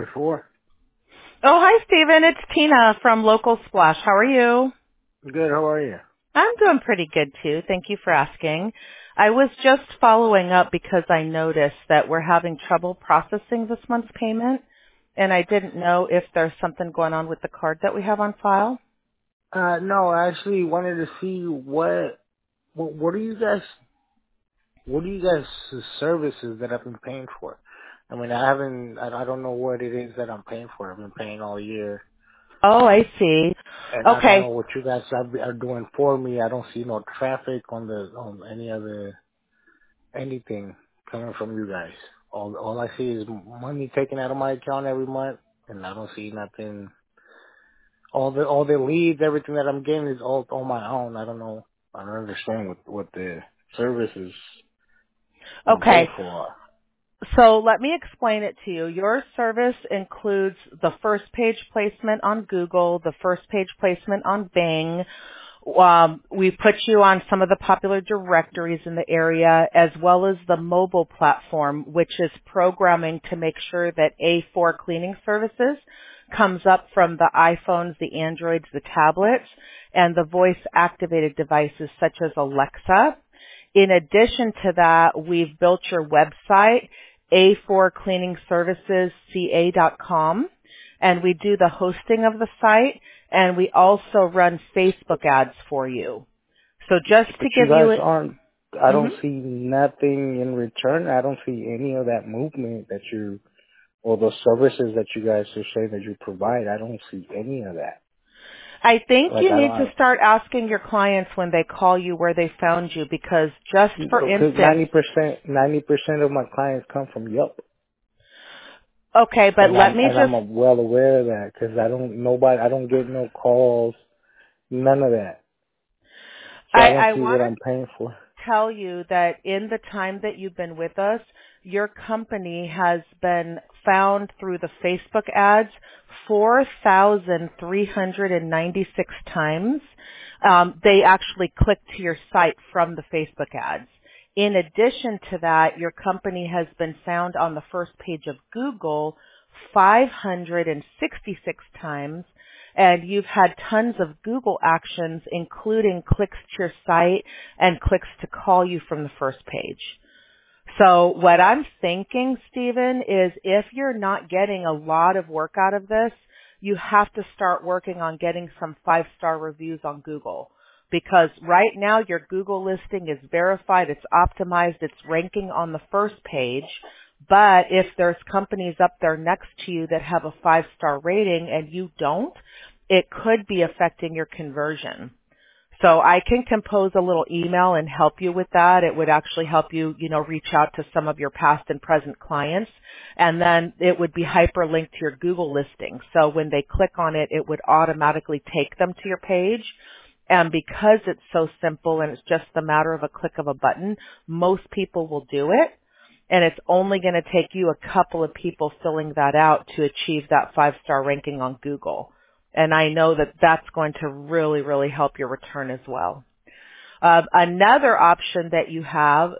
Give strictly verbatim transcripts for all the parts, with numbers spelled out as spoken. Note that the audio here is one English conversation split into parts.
Four. Oh, hi, Stephen. It's Tina from Local Splash. How are you? Good. How are you? I'm doing pretty good, too. Thank you for asking. I was just following up because I noticed that we're having trouble processing this month's payment, and I didn't know if there's something going on with the card that we have on file. Uh, no, I actually wanted to see what, what, what are you guys, what are you guys' services that I've been paying for? I mean, I haven't, I, I don't know what it is that I'm paying for. I've been paying all year, Oh, I see. and I don't know Okay. what you guys are, are doing for me. I don't see no traffic on the, on any other, anything coming from you guys. All, all I see is money taken out of my account every month, and I don't see nothing. All the all the leads, everything that I'm getting is all on my own. I don't know. I don't understand what what the services I'm paying Okay. for are. So let me explain it to you. Your service includes the first page placement on Google, the first page placement on Bing. Um, we put you on some of the popular directories in the area, as well as the mobile platform, which is programming to make sure that A four cleaning services comes up from the iPhones, the Androids, the tablets, and the voice-activated devices such as Alexa. In addition to that, we've built your website, A four cleaning services C A dot com, and we do the hosting of the site, and we also run Facebook ads for you. So just But to you give you guys it, aren't. I hmm don't see nothing in return. I don't see any of that movement that you or the services that you guys are saying that you provide. I don't see any of that. I think Like you I need to don't. start asking your clients when they call you where they found you, because just for Because instance, ninety percent, ninety percent of my clients come from Yelp, okay, but and let I'm me and just I'm well aware of that because I don't nobody. I don't get no calls, none of that. So I I, don't I see want what to I'm paying for. tell you that in the time that you've been with us, your company has been found through the Facebook ads four thousand three hundred ninety-six times. Um, they actually clicked to your site from the Facebook ads. In addition to that, your company has been found on the first page of Google five hundred sixty-six times, and you've had tons of Google actions, including clicks to your site and clicks to call you from the first page. So what I'm thinking, Stephen, is if you're not getting a lot of work out of this, you have to start working on getting some five-star reviews on Google. Because right now your Google listing is verified, it's optimized, it's ranking on the first page. But if there's companies up there next to you that have a five-star rating and you don't, it could be affecting your conversion. So I can compose a little email and help you with that. It would actually help you, you know, reach out to some of your past and present clients. And then it would be hyperlinked to your Google listing. So when they click on it, it would automatically take them to your page. And because it's so simple and it's just a matter of a click of a button, most people will do it. And it's only going to take you a couple of people filling that out to achieve that five-star ranking on Google. And I know that that's going to really, really help your return as well. Uh, another option that you have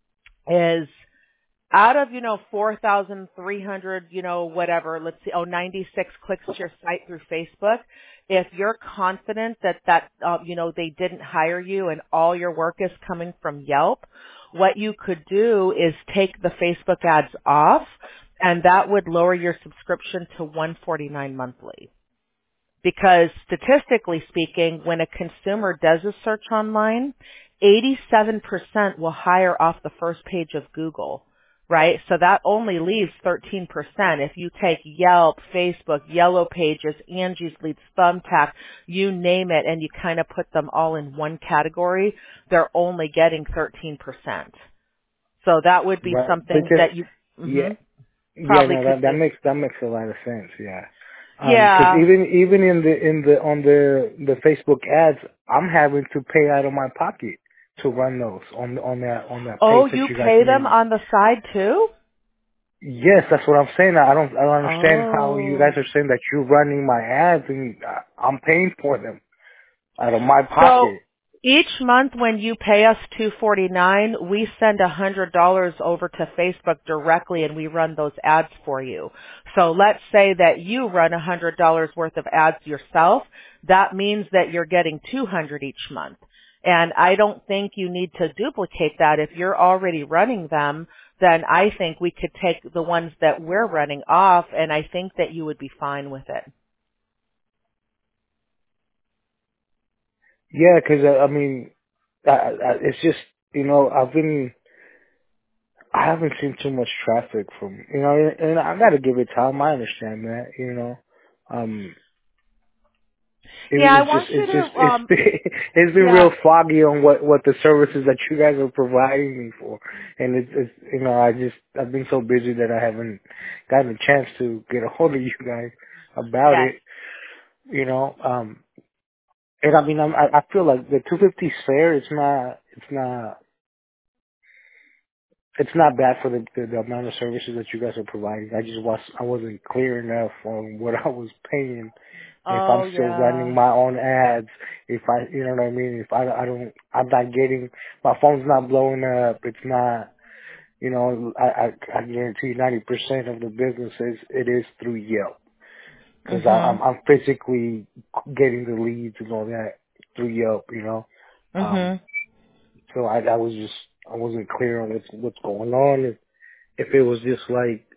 is out of, you know, four thousand three hundred, you know, whatever, let's see, oh, ninety-six clicks to your site through Facebook. If you're confident that that, uh, you know, they didn't hire you and all your work is coming from Yelp, what you could do is take the Facebook ads off, and that would lower your subscription to one hundred forty-nine dollars monthly. Because statistically speaking, when a consumer does a search online, eighty-seven percent will hire off the first page of Google, right? So that only leaves thirteen percent. If you take Yelp, Facebook, Yellow Pages, Angie's Leads, Thumbtack, you name it, and you kind of put them all in one category, they're only getting thirteen percent. So that would be Right? something Because that you yeah, hmm yeah, probably no, could that that do. makes that makes a lot of sense. Yeah. Um, because Yeah. even even in the in the on the the Facebook ads, I'm having to pay out of my pocket to run those on on that on that page Oh, that you you guys pay them made. on the side too? Yes, that's what I'm saying. I don't I don't understand how you guys Oh. are saying that you're running my ads and I- I'm paying for them out of my So, pocket. Each month when you pay us two forty-nine, we send one hundred dollars over to Facebook directly and we run those ads for you. So let's say that you run one hundred dollars worth of ads yourself. That means that you're getting two hundred dollars each month. And I don't think you need to duplicate that. If you're already running them, then I think we could take the ones that we're running off, and I think that you would be fine with it. Yeah, 'cause uh, I mean, I, I, it's just you know I've been I haven't seen too much traffic from you know, and, and I got to give it time. I understand that, you know. Um, it, Yeah, I it's just want you it's just to, it's um, been, it's been yeah, real foggy on what what the services that you guys are providing me for, and it's, it's you know I just I've been so busy that I haven't gotten a chance to get a hold of you guys about yes. it, you know. Um, and I mean I'm, I I feel like the two fifty is fair. It's not it's not it's not bad for the, the the amount of services that you guys are providing. I just was I wasn't clear enough on what I was paying. If I'm Oh, still running yeah. my own ads, if I, you know what I mean. If I, I don't, I'm not getting my phone's not blowing up. It's not, you know. I I, I guarantee ninety percent of the business is it is through Yelp because I'm Mhm. I'm physically getting the leads and all that through Yelp. You know. Um. Mhm. So I I was just I wasn't clear on what's what's going on. If it was just like,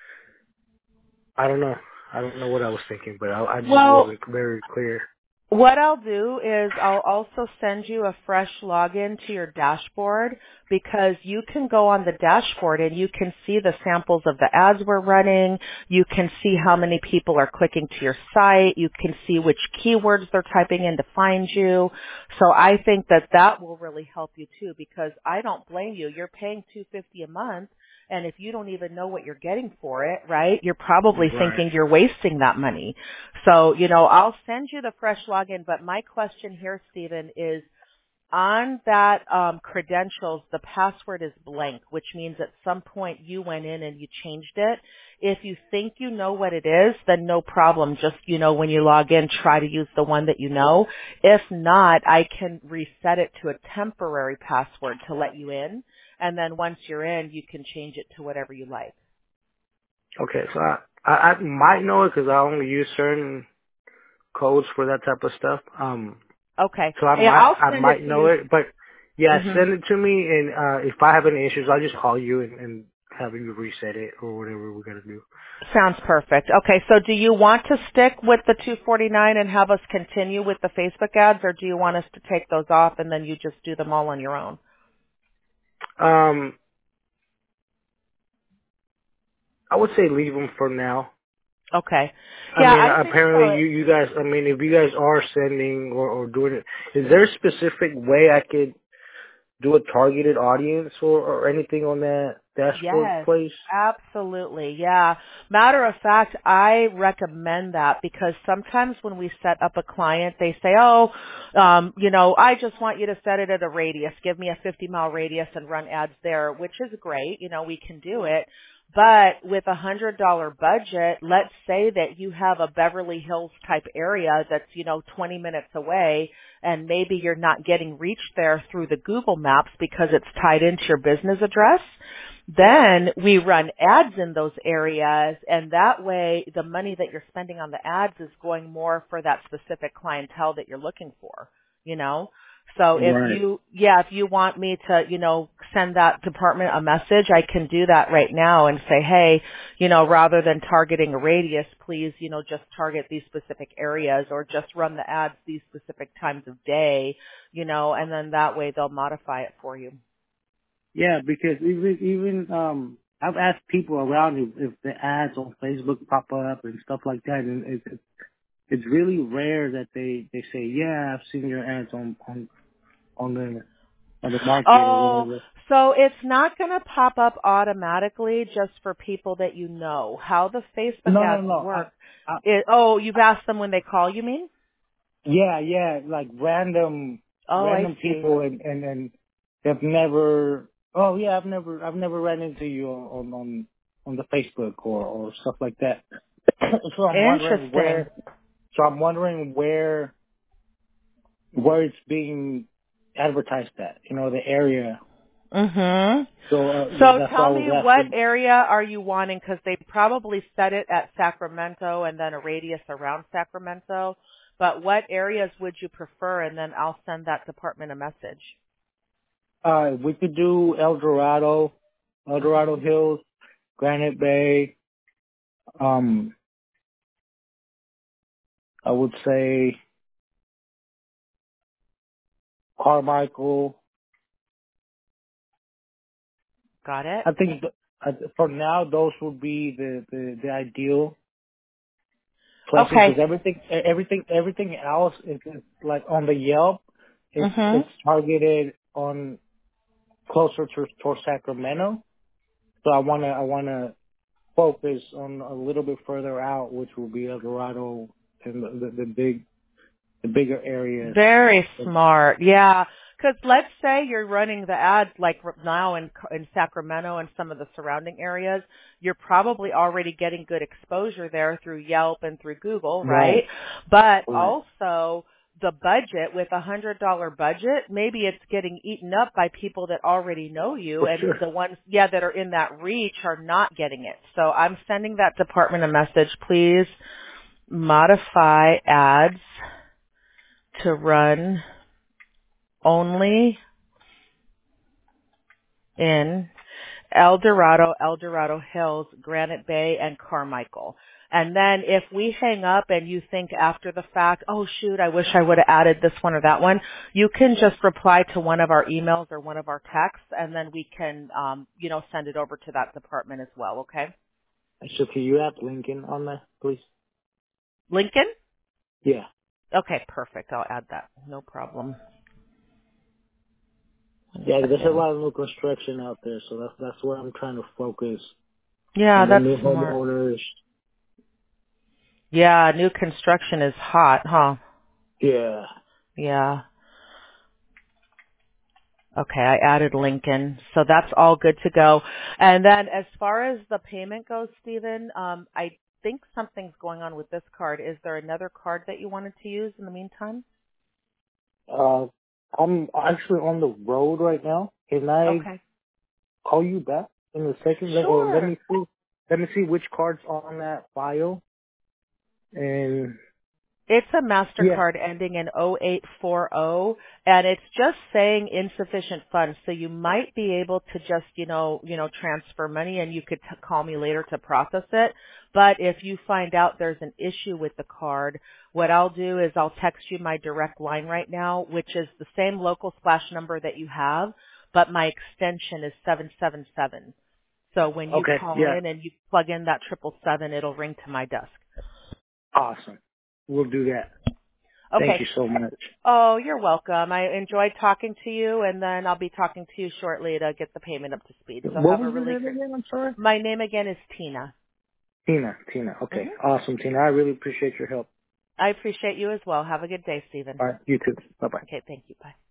I don't know. I don't know what I was thinking, but I, I just Well, wasn't very clear. what I'll do is I'll also send you a fresh login to your dashboard because you can go on the dashboard and you can see the samples of the ads we're running. You can see how many people are clicking to your site. You can see which keywords they're typing in to find you. So I think that that will really help you too because I don't blame you. You're paying two hundred fifty dollars a month. And if you don't even know what you're getting for it, right, you're probably Right. thinking you're wasting that money. So, you know, I'll send you the fresh login, but my question here, Stephen, is on that um, credentials, the password is blank, which means at some point you went in and you changed it. If you think you know what it is, then no problem. Just, you know, when you log in, try to use the one that you know. If not, I can reset it to a temporary password to let you in. And then once you're in, you can change it to whatever you like. Okay, so I, I, I might know it because I only use certain codes for that type of stuff. Um, Okay. so I Yeah, might, I'll I send it might to know you. it, but yeah, Mhm. send it to me, and uh, if I have any issues, I'll just call you and, and have you reset it or whatever we gotta do. Sounds perfect. Okay, so do you want to stick with the two forty-nine and have us continue with the Facebook ads, or do you want us to take those off and then you just do them all on your own? Um, I would say leave them for now. Okay. I Yeah, mean, I think so. apparently you, you guys, I mean, if you guys are sending or, or doing it, is there a specific way I could do a targeted audience or, or anything on that dashboard Yes, place? absolutely. Yeah. Matter of fact, I recommend that because sometimes when we set up a client, they say, oh, um, you know, I just want you to set it at a radius. Give me a fifty mile radius and run ads there, which is great. You know, we can do it. But with a hundred dollar budget, let's say that you have a Beverly Hills type area that's, you know, twenty minutes away and maybe you're not getting reached there through the Google Maps because it's tied into your business address. Then we run ads in those areas and that way the money that you're spending on the ads is going more for that specific clientele that you're looking for, you know? So if Right. you, yeah, if you want me to, you know, send that department a message, I can do that right now and say, hey, you know, rather than targeting a radius, please, you know, just target these specific areas or just run the ads these specific times of day, you know, and then that way they'll modify it for you. Yeah, because even even um, I've asked people around if, if the ads on Facebook pop up and stuff like that, and it's it's it's really rare that they they say, yeah, I've seen your ads on on on the on the market or Oh, whatever. so it's not going to pop up automatically just for people that you know. How the Facebook No, no, ads no. I, work I, is, oh, you've asked them when they call, you mean? yeah, yeah, like random Oh, I random see. people, and and and they've never. Oh yeah, I've never I've never ran into you on on on the Facebook or or stuff like that. So I'm wondering Interesting. where. So I'm wondering where where it's being. advertise that, you know, the area. Mhm. So uh, So that's why tell I was me, what asking. area are you wanting? Because they probably set it at Sacramento and then a radius around Sacramento. But what areas would you prefer? And then I'll send that department a message. Uh, we could do El Dorado, El Dorado Mhm. Hills, Granite Bay. Um, I would say Carmichael. Got it? I think th- uh, for now those would be the the, the ideal places because Okay. everything e, everything everything else is, is like on the Yelp. It's Mhm. it's targeted on closer to towards Sacramento. So I wanna I wanna focus on a little bit further out, which will be El Dorado and the, the, the big the bigger areas. Very smart. Yeah. Because let's say you're running the ads like r- now in in Sacramento and some of the surrounding areas, you're probably already getting good exposure there through Yelp and through Google, right? Right. But Right. also the budget, with a hundred dollar budget, maybe it's getting eaten up by people that already know you, For and sure. the ones, yeah, that are in that reach are not getting it. So I'm sending that department a message. Please modify ads to run only in El Dorado, El Dorado Hills, Granite Bay, and Carmichael. And then if we hang up and you think after the fact, oh shoot, I wish I would have added this one or that one, you can just reply to one of our emails or one of our texts, and then we can, um, you know, send it over to that department as well, okay? So can you add Lincoln on that, please? Lincoln? Yeah. Okay, perfect. I'll add that. No problem. One Yeah, there's a second. lot of new construction out there, so that's that's where I'm trying to focus Yeah, on the that's new smart. homeowners. Yeah, new construction is hot, huh? Yeah. Yeah. Okay, I added Lincoln, so that's all good to go. And then as far as the payment goes, Stephen, um, I think something's going on with this card. Is there another card that you wanted to use in the meantime? Uh, I'm actually on the road right now. Can I Okay. call you back in a second? Let- Or let Sure. me see. Let me see which card's on that file. And It's a yeah. MasterCard ending in oh eight four oh, and it's just saying insufficient funds. So you might be able to just, you know, you know, transfer money, and you could t- call me later to process it. But if you find out there's an issue with the card, what I'll do is I'll text you my direct line right now, which is the same local splash number that you have, but my extension is seven seven seven. So when you Okay. call Yeah. in and you plug in that triple seven, it'll ring to my desk. Awesome. We'll do that. Thank Okay. you so much. Oh, you're welcome. I enjoyed talking to you, and then I'll be talking to you shortly to get the payment up to speed. So What have a was your really name great. again? I'm sorry. My name again is Tina. Tina. Tina. Okay. hmm Awesome, Tina. I really appreciate your help. I appreciate you as well. Have a good day, Stephen. All right. You too. Bye bye. Okay, thank you. Bye.